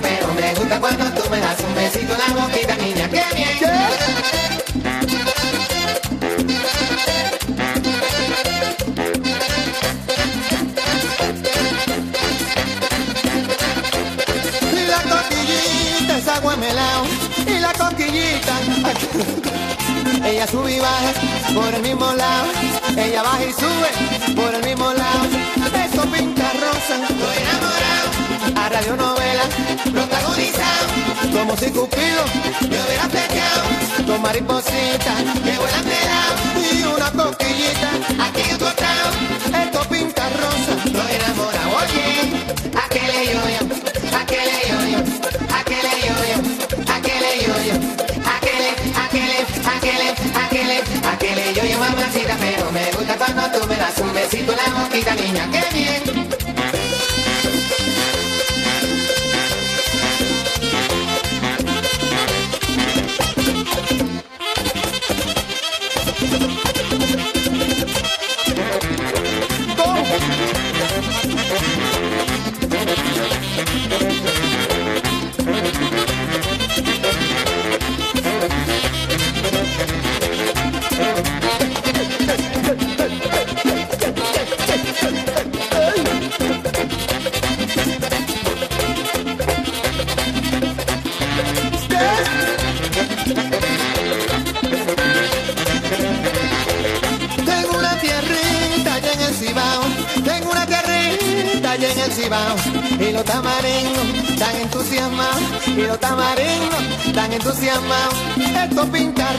pero me gusta cuando tú me das un besito en la boquita, niña, qué bien. Y la coquillita es agua melao, y la coquillita ella sube y baja por el mismo lado, ella baja y sube por el mismo lado. Eso pinta rosa, Estoy enamorado, a radionovela, protagonizado, como si Cupido me hubiera flechado, con mariposita que vuelan de lado, y una coquillita. aquí encontrado, Esto pinta rosa, estoy enamorado, oye, aquele yo-yo, aquele yo-yo, aquele yo-yo, aquele yo-yo, aquele yo-yo, mamacita, pero me gusta cuando tú me das un besito en la boquita, niña, qué bien. tengo una tierrita allá en el Cibao, tengo una tierrita allá en el Cibao, y los tamaringos tan entusiasmados, y los tamaringos tan entusiasmados. Esto pinta